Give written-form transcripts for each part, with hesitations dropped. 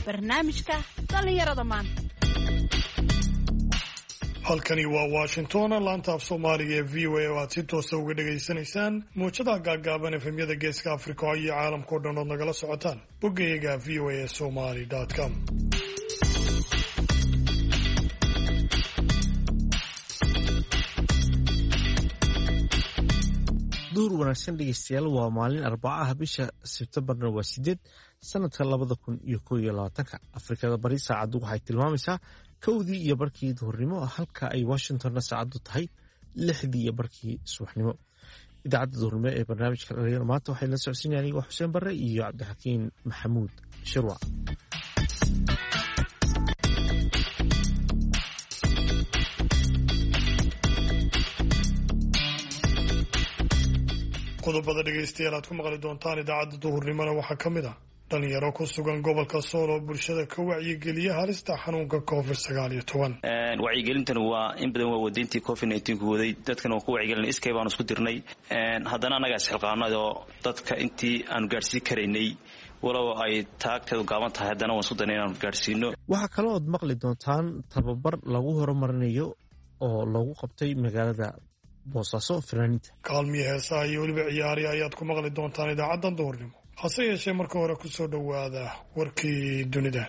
barnaamijka dhalinyarada maanta. halkani waa Washington, laanta af Soomaaliga ee VOA oo aad si toos ah uga dhageysanaysaan muujada gaagaaban efemyada Geeska Afrika iyo caalamka oo dhan oo nagala socotaan boggayaga voasomali.com. duur wanaagsan dhegeystayaal, waa maalin Arbacaha bisha Sebtembarna waa 8 sanadka 2021. Afrikada bari saacadu waxay tilmaamaysaa 1:00 duhurnimo, halka ay Washingtonna saacadu tahay 6:00 subaxnimo. Idaacadda duhurnimo ee barnaamijka dhalinyarada maanta waxay la socodsiinayaan aniga Xuseen Barre iyo Cabdixakiin Maxamuud Shirwac. qodobada dhegeystayaal aad ku maqli doontaan idaacadda duhurnimona waxaa ka mid ah dhalinyaro ku sugan gobolka Sool oo bulshada ka wacyigeliya halista xanuunka COVID-19. wacyigelintan waa in badan waa wadayntii COVID-19 ku waday dadkan oo ku wacyigelin iskay baan isku dirnay haddana anaga isxilqaanay oo dadka intii aan gaarsiin karaynay walow ay taagteedu gaaban tahay haddana waan isku daynay inaan gaarsiino. waxaa kaloo aad maqli doontaan tababar lagu horumarinayo oo lagu qabtay magaalada Boosaaso Fanaaniinta. kaalmiye heesaha iyo weliba ciyaari ayaad ku maqli doontaan idaacaddan duhurnimo. hase yeeshee marka hore ku soo dhowaada warkii dunida.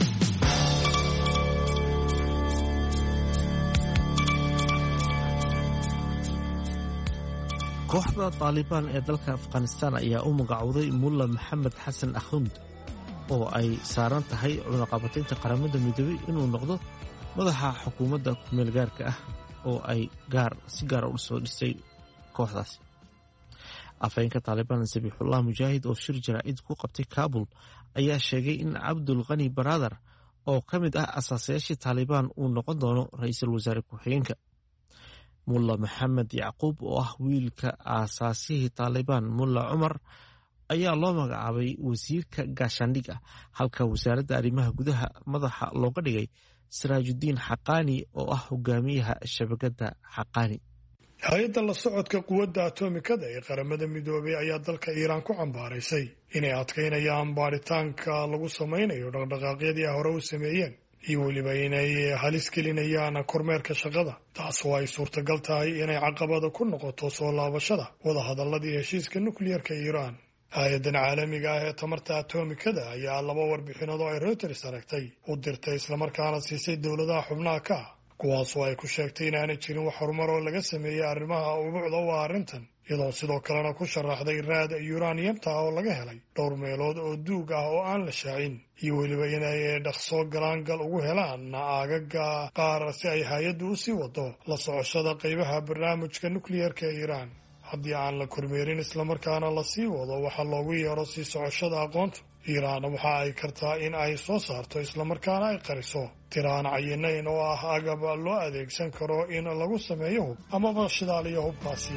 kooxda Taliban ee dalka Afghanistan ayaa u magacowday Mullah Maxamed Xasan Akhund oo ay saaran tahay cunaqabataynta qaramada midoobay inuu noqdo madaxa xukuumadda ku-meel gaarka ah oo ay si gaar u soo dhisay kooxdaas. afhayeenka Taliban Zabihullah Mujaahid oo shir jaraa'id ku qabtay Kabul ayaa sheegay in Abdul Ghani Baradar oo ka mid ah asaasayaashii Taliban uu noqon doono ra'iisul wasaare ku-xigeenka. Mullah Maxamed Yacquub oo ah wiilka aasaasihii Taliban Mullah Cumar ayaa loo magacaabay wasiirka gaashaandhigga, halka wasaaradda arrimaha gudaha madaxa looga dhigay Siraajudiin Xaqaani oo ah hogaamiyaha shabakadda Xaqaani. hay-adda la socodka quwadda atomikada ee qaramada midoobay ayaa dalka Iiraan ku cambaaraysay inay adkaynayaan baaritaanka lagu samaynayo dhaqdhaqaaqyadii hore u sameeyeen iyo weliba inay halis gelinayaan kormeerka shaqada, taas oo ay suurtagal tahay inay caqabada ku noqoto soo laabashada wadahadalladii heshiiska nukliyeerka Iiraan. hay-addan caalamiga ah ee tamarta atomikada ayaa 2 warbixinood oo ay Reuters aragtay u dirtay islamarkaana siisay dowladaha xubnaha ka ah, kuwaasoo ay ku sheegtay inaanay jirin wax horumar oo laga sameeyey arrimaha ubuucda u ah arrintan, iyadoo sidoo kalena ku sharaxday raad yuraniyamta oo laga helay dhowr meelood oo duug ah oo aan la shaacin, iyo weliba inay dhaqso galaangal ugu helaan aagaga qaar si ay hay-addu u sii wado la socoshada qaybaha barnaamijka nukliyeerka ee Iiraan. haddii aan la kormeerin islamarkaana la sii wado waxa loogu yeero sii socoshada aqoonta, Iiraan waxa ay kartaa in ay soo saarto islamarkaana ay qariso tiraan cayinayn oo ah agab loo adeegsan karo in lagu sameeyo hub amaba shidaaliyo hubkaasi.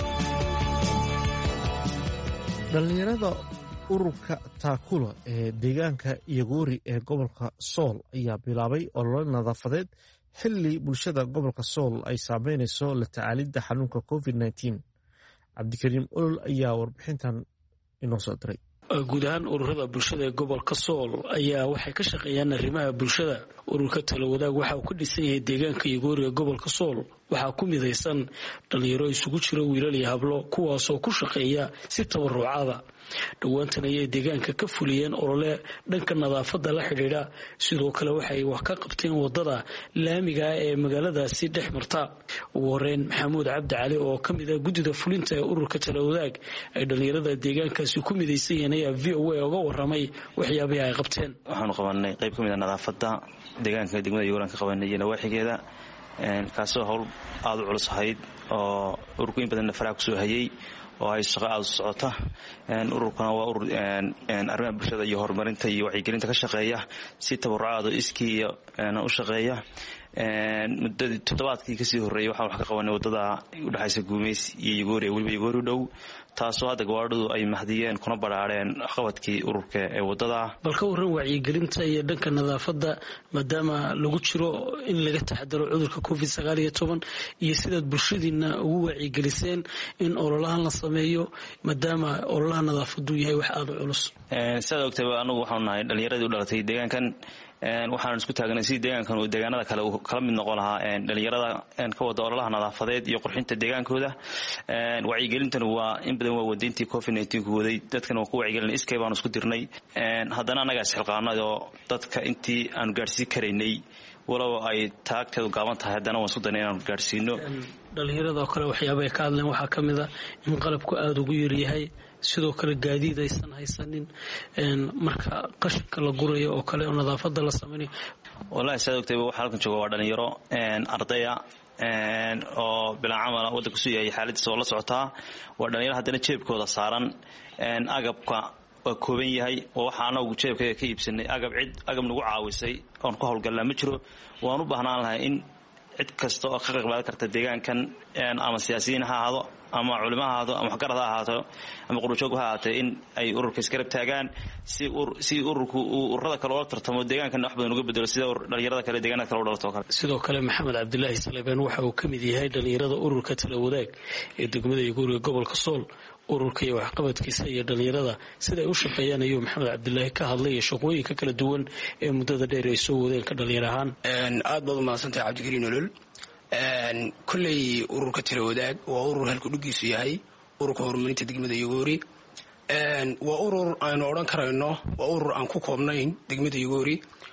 dhalinyarada ururka Taakulo ee deegaanka Yagoori ee gobolka Sool ayaa bilaabay olole nadaafadeed xilli bulshada gobolka Sool ay saameynayso la tacaalidda xanuunka COVID-19. Cabdikariim Olol ayaa warbixintan inoo soo diray. guud ahaan ururada bulshada ee gobolka Sool ayaa waxay ka shaqeeyaan arrimaha bulshada. ururka Talawadaag waxa uu ka dhisan yahay deegaanka Yagoori ee gobolka Sool. waxaa ku midaysan dhalinyaro isugu jira wiilal iyo hablo kuwaasoo ku shaqeeya si tabarucaada. dhawaantan ayay deegaanka ka fuliyeen olole dhanka nadaafadda la xidhiidha, sidoo kale waxay wax ka qabteen wadada laamiga ee magaaladaasi dhex marta. ugu horeyn Maxamuud Cabdi Cali oo ka mid ah guddida fulinta ee ururka Talawadaag ay dhalinyarada deegaankaasi ku midaysan yihiin ayaa VOA uga waramay waxyaabaha ay qabteen. waxaanu qabanay qayb ka mid ah nadaafadda deegaanka degmada Yagoori ka qabanay iyo nawaaxigeeda, kaasoo hawl aad u culus ahayd oo ururku in badan faraha ku soo hayay oo ay shaqo aad u socota. ururkana waa urur arrimaha bulshada iyo horumarinta iyo wacyigelinta ka shaqeeya si tabarucaad iskii u shaqeeya muddadii toddobaadkii kasii horreeyay waxaan wax ka qabanay waddada udhexaysa Guumeys iyo Yagoori weliba Yagoori dhow taasoo hadda gawaadhadu ay mahdiyeen kuna baraareen waxqabadkii ururka ee waddada. bal ka waran wacyigelinta iyo dhanka nadaafadda maadaama lagu jiro in laga taxadaro cudurka COVID-19 iyo sidaad bulshadiina ugu wacyigeliseen in ololahan la sameeyo maadaama ololaha nadaafadu yahay wax aad u culus. Sida ogtay anagu waxaan nahay dhalinyaradii u dhalatay deegaankan waxaan isku taagnay si deegaankan oo deegaanada kale uu kala mid noqon lahaa dhalinyarada ka wada ololaha nadaafadeed iyo qurxinta deegaankooda. Wacyigelintan waa in badan waa wadayntii COVID-19 ku waday dadkan oo ku wacyigelin iskay baan isku dirnay haddana anaga isxilqaanay oo dadka intii aan gaarsiin karaynay walaw ay taagteedu gaaban tahay haddana waan isku daynay inaan gaarsiino. dhalinyarada kale waxyaabo ay ka hadleen waxaa ka mid ah in qalabku aad ugu yar yahay sidoo kale gaadiid aysan haysanin marka qashinka la gurayo oo kale oo nadaafadda la sameeyo. wallahi sida ogtay waxa halkan jooga waa dhalinyaro ardaya oo bilaa camal waddanka soo yahay xaaladdiisa oo la socotaa waa dhalinyaro haddana jeebkooda saaran agabka waa kooban yahay oo waxa anagu jeebkayga ka iibsanay agab nagu caawisay oon ku howlgalnaa ma jiro. waan u baahnaan lahay in cid kasta oo ka qayb qaadan karta deegaankan ama siyaasiyiin ha ahaado ama culimo ha ahaado ama waxgarad ha ahaato ama qurujoog ha ahaatee in ay ururka isgarab taagaan si ururku ururada kale oo tartamo deegaankan wax badan uga bedelo sida dhalinyarada kale deegaanada kale u dhalato kale. sidoo kale Maxamed Cabdilaahi Salebaan waxa uu kamid yahay dhalinyarada ururka Tala Wadaag ee degmada Yagoori gobolka Sool. ururka iyo waxqabadkiisa iyo dhalinyarada sida ay u shaqeeyaan ayuu Maxamed Cabdilaahi ka hadlay shaqooyinka kala duwan ee muddada dheer ay soo wadeen ka dhalinyaro ahaan. aad baad u mahadsantahay Cabdikariin Olol. kulley ururka Tala Wadaag waa urur halku dhugiisu yahay ururka horumarinta degmada Yagoori. waa urur aan oran karayno waa urur aan ku koobnayn degmada Yagoori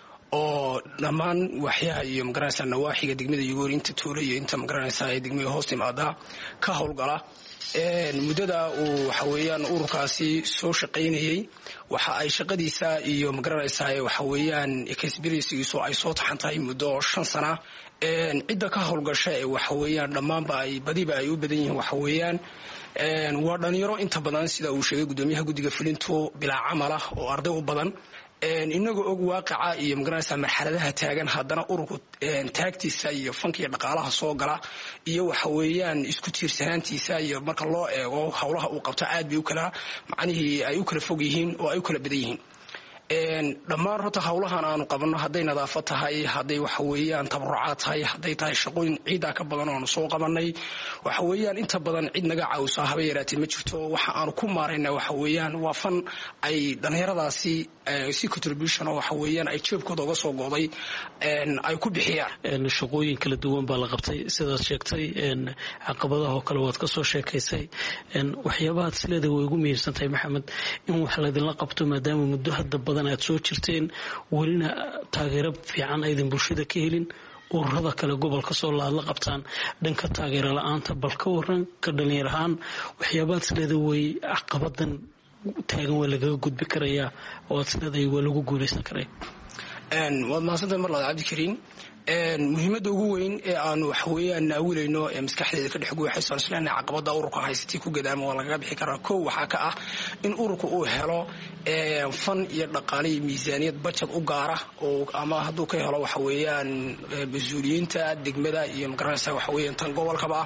oo dhammaan waxyaha iyo magaranaysa nawaaxiga degmada Yagoori inta tuulo iyo inta magaranaysa ay degmada hoos timaada ka howlgala. muddada uu waxa weeyaan ururkaasi soo shaqaynayay waxa ay shaqadiisa iyo magaranaysa waxa weeyaan experience-giisu ay soo taxantahay muddo 5 sano. cidda ka howlgasha ee waxa weeyaan dhammaanba ay badiba ay u badan yihiin waxa weeyaan waa dhalinyaro inta badan sida uu sheegay gudoomiyaha guddiga fulintu bilaa camal ah oo arday u badan inagoo og waaqaca iyo magaranaysa marxaladaha taagan haddana ururku taagtiisa iyo fanka iyo dhaqaalaha soo gala iyo waxa weeyaan isku tiirsanaantiisa iyo marka loo eego howlaha uu qabto aad bay u kala macnihii ay u kala fog yihiin oo ay u kala badan yihiin. dhammaan horta howlahan aanu qabanno hadday nadaafad tahay hadday waxa weeyaan tabarucaad tahay hadday tahay shaqooyin ciidaa ka badan oo aanu soo qabanay waxa weeyaan inta badan cid naga caawisa haba yaraatee ma jirto. waxa aanu ku maarayna waxa weeyaan waa fan ay dhalinyaradaasi si contribution oo waxa weeyaan ay jeebkooda uga soo go'day ay ku bixiyaan. shaqooyin kala duwan baa la qabtay sidaad sheegtay caqabadaha oo kale waad ka soo sheekaysay waxyaabaha sileeda way ugu muhiimsan tahay Maxamed in wax la idin la qabto maadaama muddo hadda badan aad soo jirteen welina taageero fiican aydan bulshada ka helin ururada kale gobolka soo la qabtaan dhanka taageero la'aanta bal ka waran ka dhalinyar ahaan waxyaabaha sileeda way caqabadan taagan waa laga gudbi karayaa oo sileeda waa lagu guuleysan karaa. waad mahadsantahay mar labaad Cabdikariin. muhiimadda ugu weyn ee aanu wax weeyaan naawilayno ee maskaxdeeda ka dhex guuxayso islaana caqabada ururka haysatay ku gadaama waa laga bixi karaa. koow waxaa ka ah in ururku uu helo fan iyo dhaqaale iyo miisaaniyad budget u gaara oo ama hadduu ka helo waxa weeyaan mas'uuliyiinta degmada iyo magaranaysa waxa weeyaan tan gobolkaba.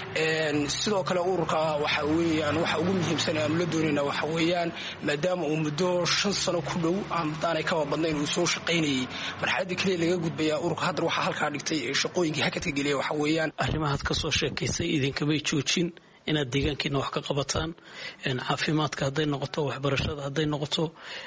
sidoo kale ururka waxa weeyaan waxa ugu muhiimsan ee aanu la doonayna waxa weeyaan maadaama uu muddo 5 sano ku dhow aanay ka badnayn uu soo shaqaynayay marxaladii kale laga gudbaya ururka hadda waxa halka dhigtay shaqooyinkii hakadka galiyay waxa weeyaan arrimahaad ka soo sheekaysay idinkamay joojin inaad deegaankiina wax ka qabataan caafimaadka hadday noqoto waxbarashada hadday noqoto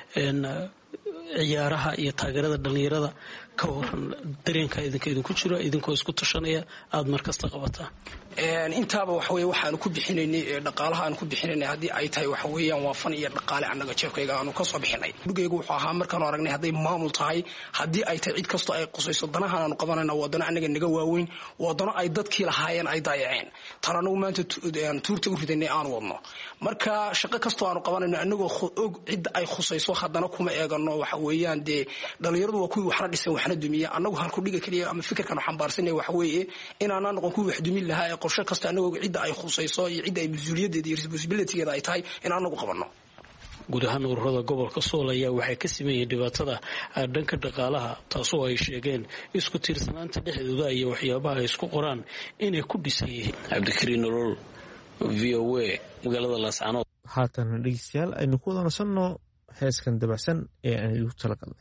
ciyaaraha iyo taageerada dhalinyarada ka waran dareenka idinku jiro idinkoo isku tashanaya aad markasta qabataan. intaaba waxa weeye waxaanu ku bixinaynay dhaqaalaha aan ku bixinaynay haddii ay tahay waxa weeyaan waa fan iyo dhaqaale annaga jeebkayga aanu ka soo bixinay. dhugaygu wuxuu ahaa markaanu aragnay hadday maamul tahay haddii ay tahay cid kastoo ay qusayso danahan aanu qabanayna wadano annaga naga waaweyn wadano ay dadkii lahaayeen ay daayaceen tan anagu maanta tuurta u ridanay aan wadno. marka shaqo kastoo aanu qabanayno annagoo og cid ay khusayso haddana kuma eegano waxa weeyaan dee dhalinyaradu waa kuwii waxna dhisan waxna dumiya annagu halku dhiga kaliya ama fikirkan xambaarsanay waxa weeye inaanaan noqon kuwii wax dumin lahaa qorshe kasta anagoo cidda ay khusayso iyo cidda ay mas'uuliyadeeda iyo responsibility-geeda ay tahay in anagu qabanno. guud ahaan ururada gobolka sool ayaa waxay ka sameeyeen dhibaatada dhanka dhaqaalaha taasoo ay sheegeen isku tiirsanaanta dhexdooda iyo waxyaabaha ay isku qoraan inay ku dhisan yihiin. cabdikariin nolol, v o a, magaalada laascaanood. haatan dhegeystayaal aynu ku wada nasanno heeskan dabacsan ee aan igu talagalnay.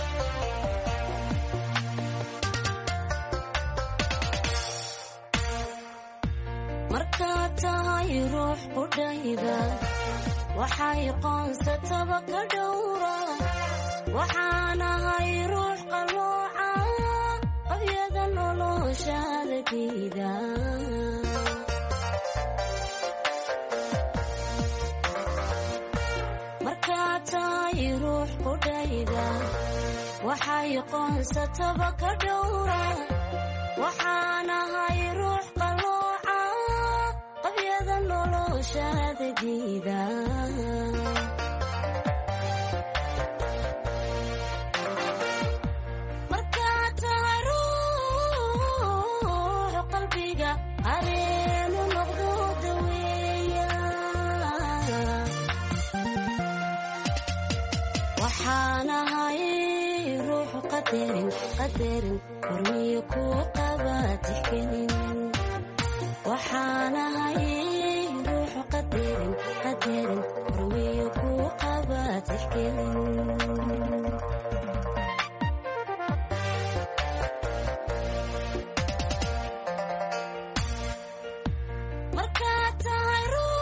markaad tahay ruux qudhayda waxay qoonsataba ka dhowra waxaanahay ruux qalooca qabyada noloshaada diida markaad tahay ruux qudhayda waxay qoonsataba ka dhowra waxaanahay ruux qalooca qabyada noloshaada diida markaad tahay ruux qalbiga areenu noqdo daweeya waxaanahay ruux qadarin hormiyo kuu qaba tixgelin waxaanahay ruux qadarin hormiyo kuu qaba tixgelin markaad tahay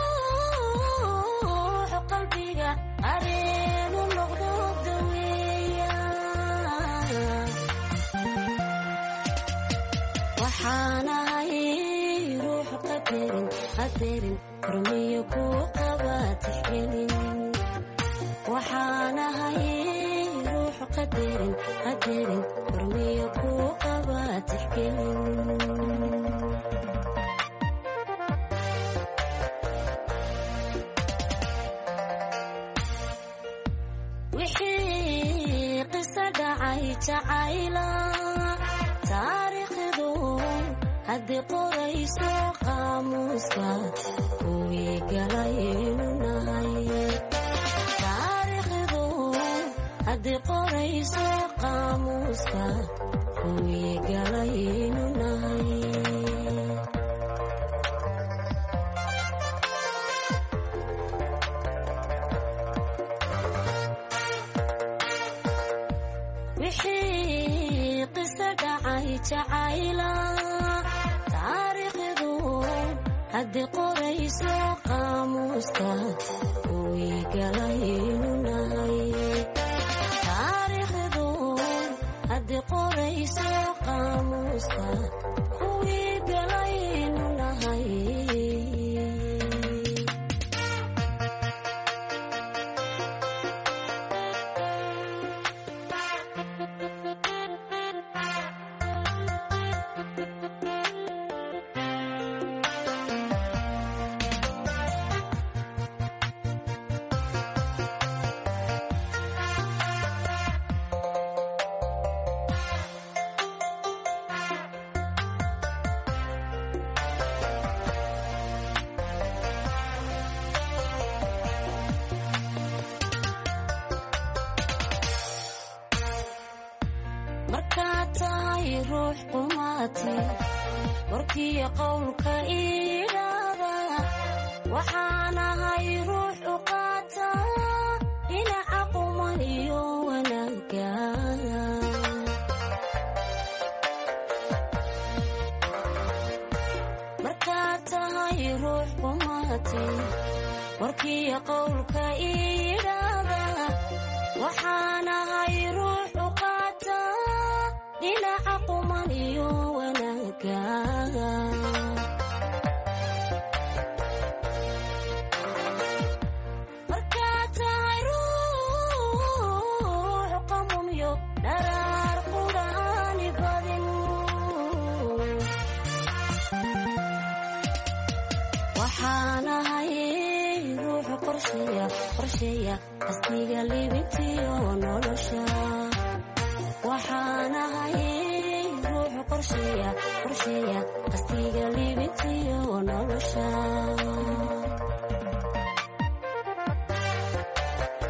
ruux qalbiga areenu noqdo daweeya waxaanahay ruux qadarin hormiyo kuu qaba tixgelin waxaanahay ruux qadarin hormiyo kuu qaba tixgelin wixii qiso dhacay jacayla taariikhdu haddii qorayso qaamuuska kuwii galaynu nahay taariikhdu haddii qorayso qaamuuska kuwii galaynu nahay wixii qiso dhacay jacayla taariikhdu haddii qorayso qaamuuska kuwii galaynu nahay taariikhdu haddii qorayso qaamuuska kuwii galaynu nahay markaad tahay ruux qumaati warkiyo qowlka iidhaada waxaanahay ruux u qaata dhinaca quman iyo wanaaga markaad tahay ruux qumaati warkiyo qowlka iidhaada waxaanahay ruux u qaata dhinaca quman iyo wanaaga markaad tahay ruux qamumyo dharaar qudhaani badin waxaanahay ruux qorsheeya qasdiga libintiyo nolosha waxaanahay ruux qorsheeya qasdiga libintiyo nolosha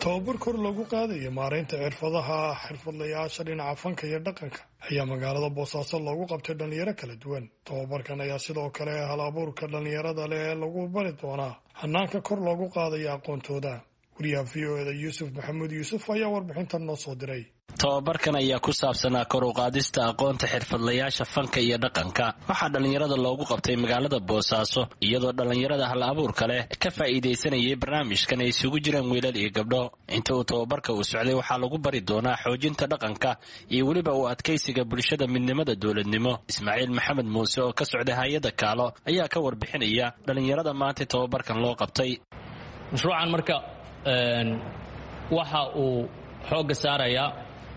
tababar kor lagu qaadayo maaraynta xirfadlayaasha dhinaca fanka iyo dhaqanka ayaa magaalada boosaaso loogu qabtay dhalinyaro kala duwan. tababarkan ayaa sidoo kale hal abuurka dhalinyarada leh ee lagu bari doonaa hanaanka kor loogu qaadayo aqoontooda. wariyaha VOAda Yuusuf Maxamuud Yuusuf ayaa warbixintan noo soo diray. tababarkan ayaa ku saabsanaa kor u qaadista aqoonta xirfadlayaasha fanka iyo dhaqanka. waxaa dhalinyarada loogu qabtay magaalada boosaaso, iyadoo dhalinyarada hal abuurka leh ka faa'iidaysanayay barnaamijkan ay isugu jiraan wiilal iyo gabdho. inta uu tababarka uu socday waxaa lagu bari doonaa xoojinta dhaqanka iyo weliba u adkaysiga bulshada midnimada dowladnimo. Ismaaciil Maxamed Muuse oo ka socda hay'adda Kaalo ayaa ka warbixinaya dhalinyarada maanta tababarkan loo qabtay. mashruucan marka waxa uu xoogga saarayaa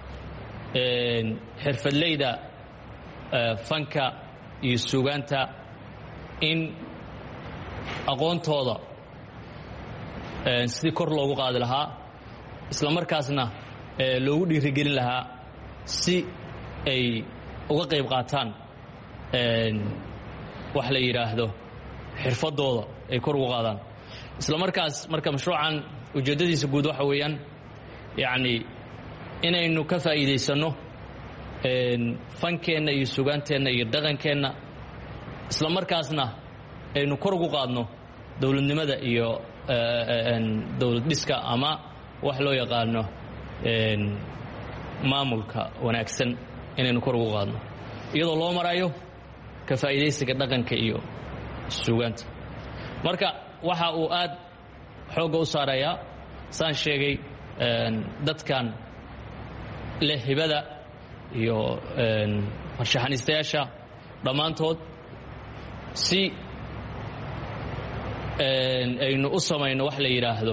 xirfadleyda fanka iyo suugaanta in aqoontooda sidii kor loogu qaadi lahaa, isla markaasna loogu dhiirigelin lahaa si ay uga qayb qaataan wax la yidhaahdo xirfadooda ay kor ugu qaadaan. isla markaas marka mashruucan ujeeddadiisa guud waxa weeyaan yacni inaynu ka faa'iidaysanno fankeenna iyo sugaanteenna iyo dhaqankeenna, isla markaasna aynu kor ugu qaadno dowladnimada iyo dowlad dhiska ama wax loo yaqaano maamulka wanaagsan inaynu kor ugu qaadno iyadoo loo marayo ka faa'iidaysiga dhaqanka iyo sugaanta. marka waxa uu aad xoogga u saarayaa saan sheegay dadkan leh hibada iyo farshaxaniistayaasha dhammaantood si aynu u samayno wax la yidhaahdo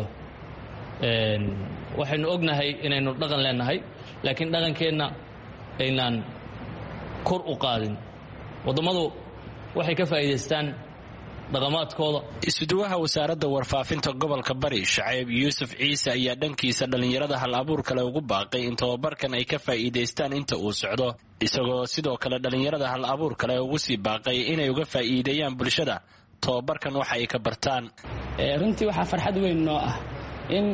waxaynu ognahay inaynu dhaqan leenahay, laakiin dhaqankeenna aynaan kor u qaadin. wadammadu waxay ka faa'iidaystaan dhaqamaadkooda. isuduwaha wasaaradda warfaafinta gobolka bari Shacayb Yuusuf Ciise ayaa dhankiisa dhalinyarada hal abuur kale ugu baaqay in tababarkan ay ka faa'iidaystaan inta uu socdo, isagoo sidoo kale dhalinyarada hal abuur kale ugu sii baaqay inay uga faa'iideeyaan bulshada tababarkan waxa ay ka bartaan. runtii waxaa farxad weyn noo ah in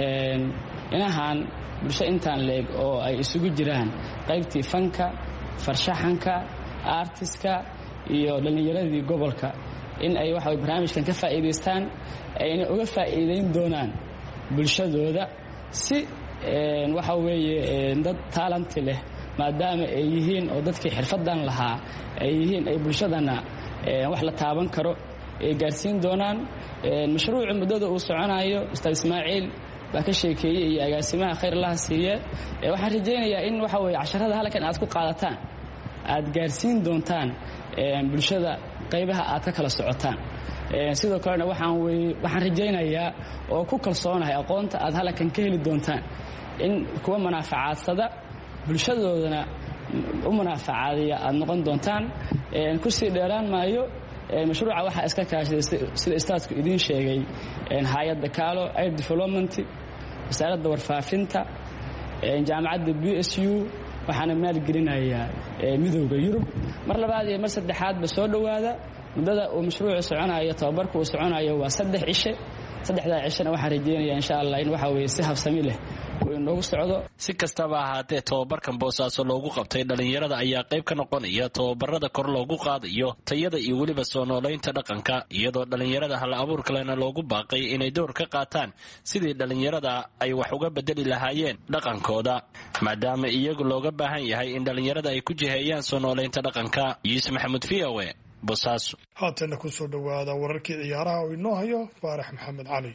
inahan bulsho intaan leeg oo ay isugu jiraan qaybtii fanka, farshaxanka, artiska iyo dhalinyaradii gobolka in ay waxa barnaamijkan ka faa'iidaystaan, ayna uga faa'iideyn doonaan bulshadooda si waxa weeye dad talent leh maadaama ay yihiin oo dadkii xirfadan lahaa ay yihiin ay bulshadana wax la taaban karo ay gaarsiin doonaan. mashruuca muddada uu soconayo Ustaad Ismaaciil baa ka sheekeeyay iyo agaasimaha khayr Allah siiye. waxaan rajaynayaa in waxa weeye casharada halkan aad ku qaadataan aad gaarsiin doontaan bulshada qaybaha aad ka kala socotaan. sidoo kalena waxaan rajaynayaa oo ku kalsoonahay aqoonta aad halkan ka heli doontaan in kuwa manaafacadsada bulshadoodana u manaafacaadiya aad noqon doontaan. ku sii dheeraan maayo mashruuca waxaa iska kaashaday sida istaadku idiin sheegay hay'adda Kaalo Aid Development, wasaaradda warfaafinta, jaamacadda BSU, waxaana maalgelinayaa midowda Yurub. mar labaad iyo mar saddexaadba soo dhowaada. muddada uu mashruucu soconayo tababarku uu soconayo waa 3 cishe. 3daa cishana waxaan rajaynayaa insha Allah in waxa weeye si habsami leh uu inoogu socdo. si kastaba ahaatee tababarkan boosaaso loogu qabtay dhalinyarada ayaa qayb ka noqonaya tababarada kor loogu qaadayo tayada iyo weliba soo noolaynta dhaqanka, iyadoo dhalinyarada hal abuur kalena loogu baaqay inay door ka qaataan sidii dhalinyarada ay wax uga bedeli lahaayeen dhaqankooda, maadaama iyagu looga baahan yahay in dhalinyarada ay ku jiheeyaan soo noolaynta dhaqanka. Yuusuf Maxamuud VOA Boosaaso. haatana ku soo dhowaada wararkii ciyaaraha oo inoo hayo Faarax Maxamed Cali.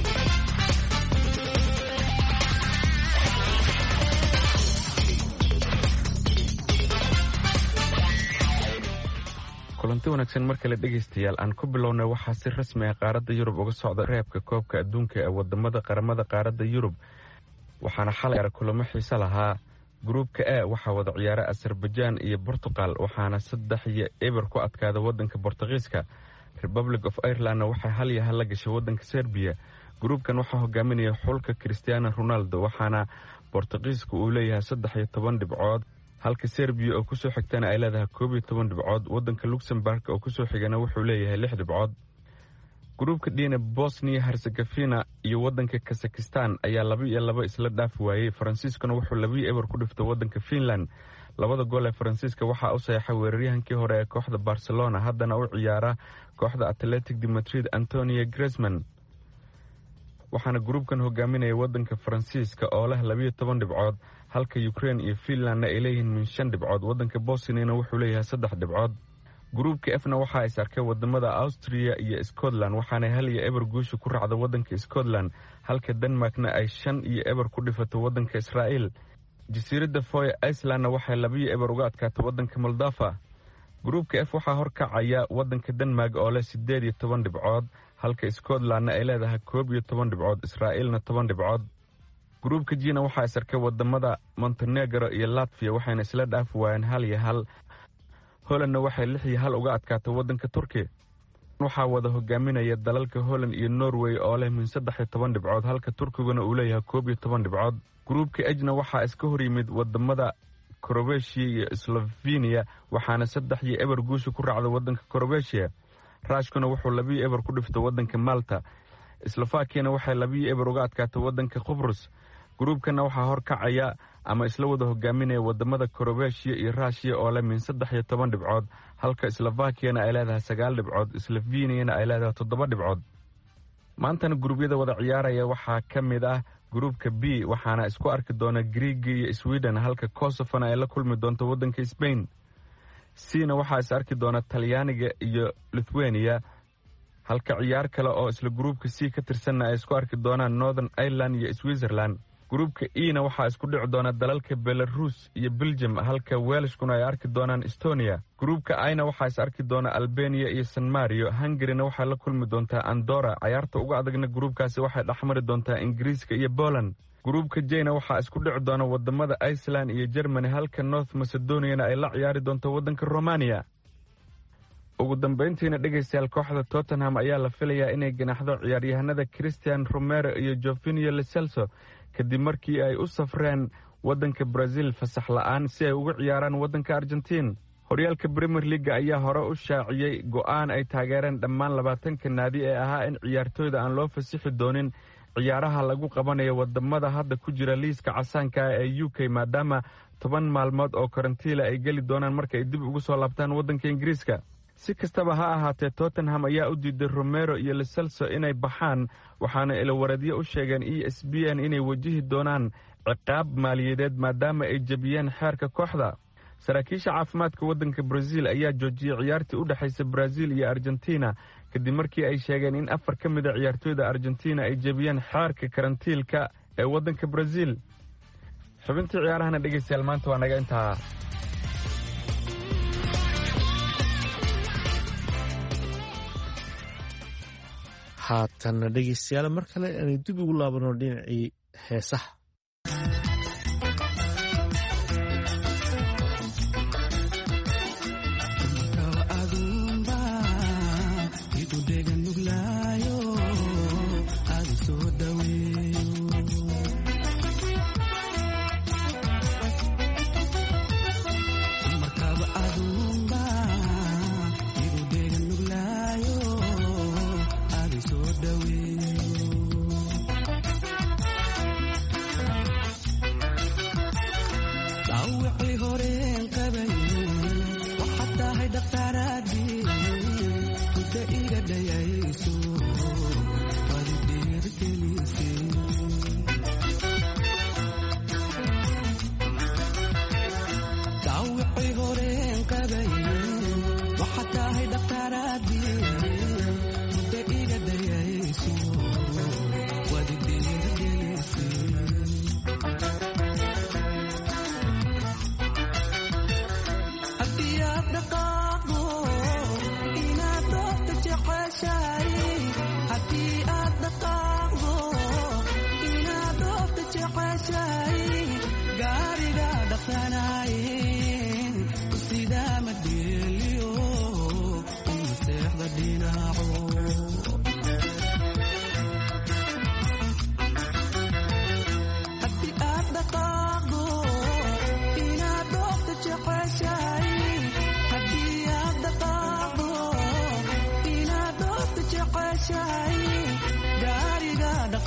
kulanti wanaagsan mar kale dhegaystayaal, aan ku bilownay waxaa si rasmi ah qaaradda Yurub uga socda reebka koobka adduunka ee wadamada qaramada qaaradda Yurub, waxaana xalay kulamo xiiso lahaa. gruubka A waxaa wada ciyaara Azerbaijan iyo Portugal, waxaana 3-0 ku adkaada wadanka Portugiiska. Republic of Ireland waxay 1-1 la gashay wadanka Serbia. gruubkan waxaa hogaaminaya xulka Cristiano Ronaldo, waxaana Portugiisku uu leeyahay 13 dhibcood, halka Serbia oo kusoo xigtana ay leedahay 12 dhibcood. wadanka Luxembourg oo kusoo xigana wuxuu leeyahay 6 dhibcood. gruubka dhina Bosnia Herzegovina iyo waddanka Kazakhstan ayaa 2-2 isla dhaaf waayay. Faransiiskuna wuxuu 2-0 ku dhiftay waddanka Finland. labada gool ee Faransiiska waxaa u saxay weeraryahankii hore ee kooxda Barcelona haddana u ciyaara kooxda Athletic de Madrid Antonio Griezmann. waxaana gruubkan hogaaminaya waddanka Faransiiska oo leh 12 dhibcood halka Ukraine iyo Finland ay leeyihiin 5 dhibcood. waddanka Bosnia wuxuu leeyahay 3 dhibcood. gruubka F-na waxaa is arkay wadamada Austria iyo Scotland waxaana 1-0 guusha ku raacda waddanka Scotland halka Denmarkna ay 5-0 ku dhifatay waddanka Israa'iil. jasiiradda Faroe Islandna waxay 2-0 uga adkaatay waddanka Moldova. gruubka F waxaa horkacaya waddanka Denmark oo leh 18 dhibcood halka Scotlandna ay leedahay 11 dhibcood, Israa'iilna 10 dhibcood. gruubka G-na waxaa is arkay wadamada Montenegro iyo Latvia waxayna isla dhaaf waayeen 1-1. Hollandna waxay 6-1 uga adkaatay waddanka Turkiga. waxaa wada hogaaminaya dalalka Holland iyo Norway oo leh 13 dhibcood halka Turkiguna uu leeyahay 11 dhibcood. gruubka H-na waxaa iska hor yimid wadamada Croatia iyo Slovenia waxaana 3-0 guusha ku raacday waddanka Croatia. Ruushkuna wuxuu 2-0 ku dhiftay waddanka Malta. Slovakia waxay 2-0 uga adkaatay waddanka Cyprus. gruubkana waxaa horkacaya ama isla wada hogaaminaya wadamada Croatia iyo Russia oo leh 13 dhibcood halka Slovakia ay leedahay 9 dhibcood, Slovenia ay leedahay 7 dhibcood. maantana gruubyada wada ciyaaraya waxaa ka mid ah gruubka B waxaana isku arki doona Greece iyo Sweden halka Kosovo ay la kulmi doonto waddanka Spain. C-na waxaa is arki doona Talyaaniga iyo Lithuania halka ciyaar kale oo isla gruubka C ka tirsanna ay isku arki doonaan Northern Ireland iyo Switzerland. gruubka E-na waxaa isku dhici doona dalalka Belarus iyo Belgium halka Welshkuna ay arki doonaan Estonia. gruubka I-na waxaa is arki doona Albania iyo San Marino. Hungaryna waxay la kulmi doontaa Andorra. ciyaarta ugu adagna gruubkaasi waxay dhexmari doontaa Ingiriiska iyo Poland. gruubka J-na waxaa isku dhici doona wadamada Iceland iyo Germany halka North Macedonia ay la ciyaari doonto waddanka Romania. ugu dambeyntiina dhegaystayaal kooxda Tottenham ayaa la filayaa inay ganaxdo ciyaaryahanada Christian Romero iyo Jovinho Lo Celso kadib markii ay u safreen waddanka Brazil fasax la'aan si ay ugu ciyaaraan waddanka Argentina. horyaalka Premier League ayaa hore u shaaciyay go'aan ay taageereen dhammaan 20 naadi ee ahaa in ciyaartooyda aan loo fasixi doonin ciyaaraha lagu qabanayo wadamada hadda ku jira liiska casaanka ee UK maadaama 10 maalmood oo karantiila ay geli doonaan marka ay dib ugu soo laabtaan waddanka Ingiriiska. si kastaba ha ahaatee Tottenham ayaa u diiday Romero iyo Lo Celso inay baxaan waxaana ilawareedyo u sheegeen ESPN inay wajihi doonaan ciqaab maaliyadeed maadaama ay jabiyeen xeerka kooxda. saraakiisha caafimaadka waddanka Brazil ayaa joojiyay ciyaartii u dhaxaysay Brazil iyo Argentina kadib markii ay sheegeen in 4 ka mid ah ciyaartooyda Argentina ay jabiyeen xeerka karantiilka ee waddanka Brazil. xubintii ciyaarahana dhegaystayaal maanta waa naga intaa. haatan dhegaystayaal mar kale aanay dib ugu laabano dhinacii heesaha.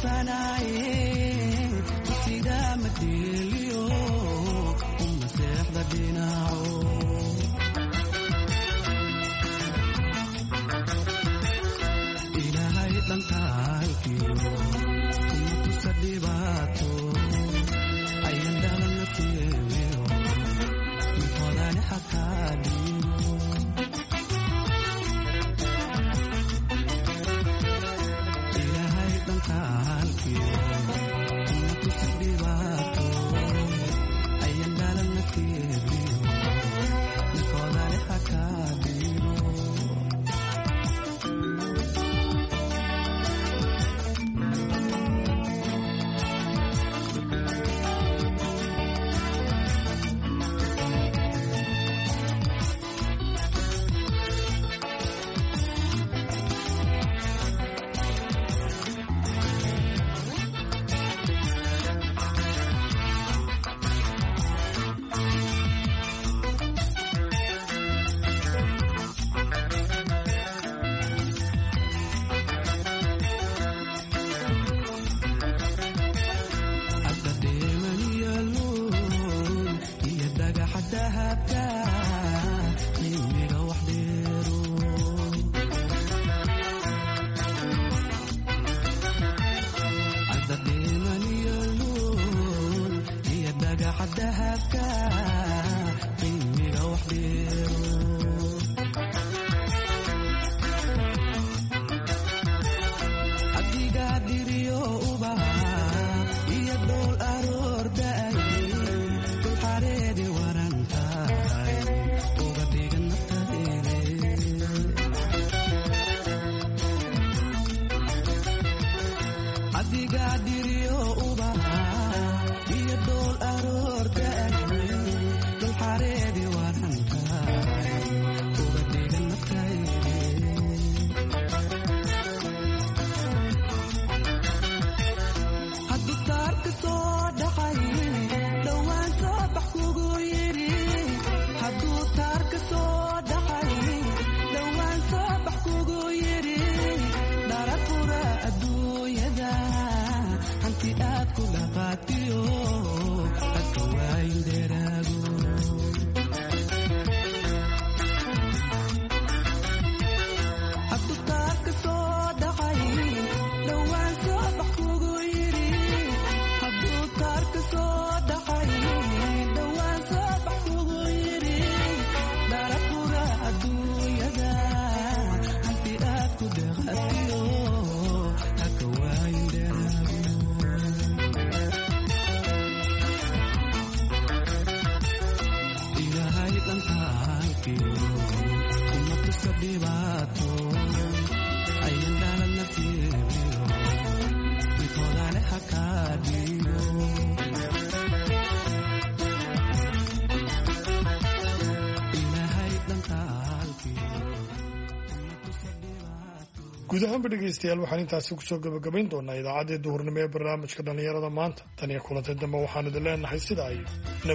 guud ahaanba dhegaystayaal waxaan intaasi kusoo gabagabayn doonaa idaacaddii duhurnimo ee barnaamijka dhallinyarada maanta tan iyo kulantay dambe waxaan idin leenahay sida ay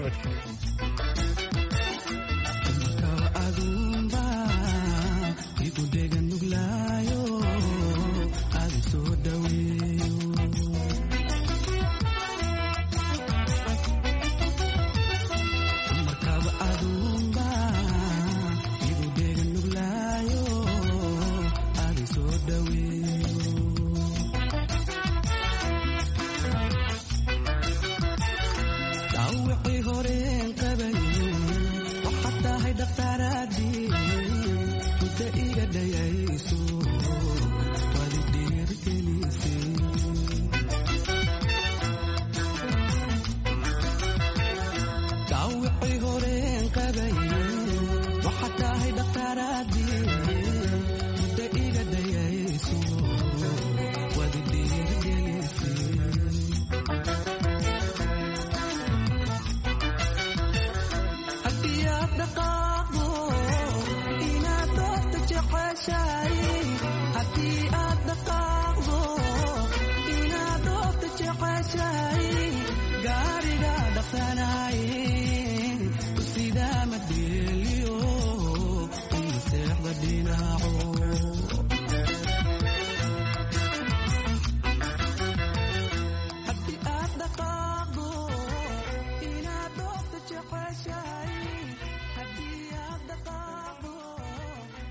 gaariga dhaqsanaaye sida madeliyo seexda dhinaco